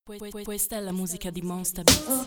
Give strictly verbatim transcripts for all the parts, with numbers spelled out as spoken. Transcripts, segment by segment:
Questa è la musica di Monster Beats.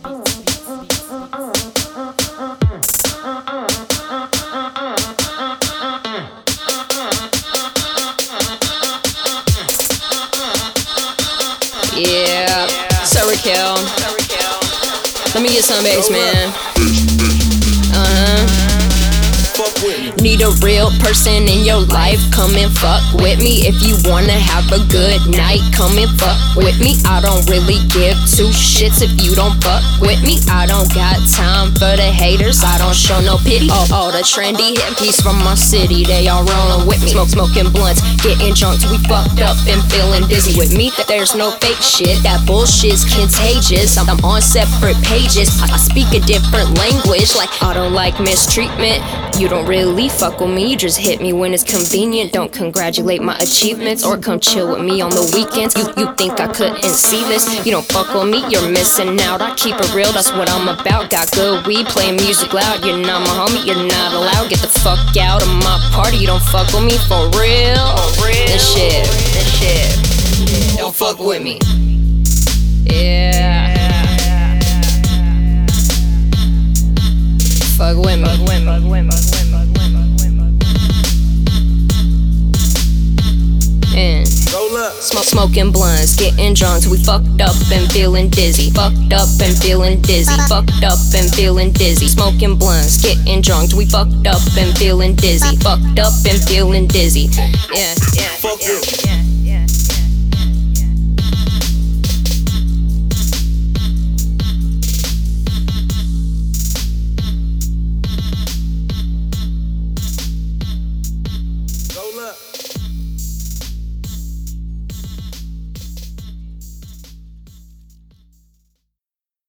Yeah, sorry, Kel. Let me get some bass, man. Uh-huh. Need a real person in your life, come and fuck with me. If you wanna have a good night, come and fuck with me. I don't really give two shits if you don't fuck with me. I don't got time for the haters, I don't show no pity. All, all the trendy hippies from my city, they all rollin' with me. Smoke, smoking blunts, getting drunk till we fucked up and feeling dizzy. With me, there's no fake shit, that bullshit's contagious. I'm, I'm on separate pages, I, I speak a different language. Like, I don't like mistreatment. You don't really fuck with me, you just hit me when it's convenient. Don't congratulate my achievements or come chill with me on the weekends. You, you think I couldn't see this? You don't fuck with me, you're missing out. I keep it real, that's what I'm about. Got good weed, playing music loud. You're not my homie, you're not allowed. Get the fuck out of my party, you don't fuck with me for real. For real. Then shit, then shit. Don't fuck with me. Yeah. Fuck with me. Fuck with me. Fuck with me. And smoke, smoking blunts, getting drunk till we fucked up and feeling dizzy. Fucked up and feeling dizzy. Fucked up and feeling dizzy. Smoking blunts, getting drunk till we fucked up and feeling dizzy. Fucked up and feeling dizzy. Yeah, yeah, yeah, yeah.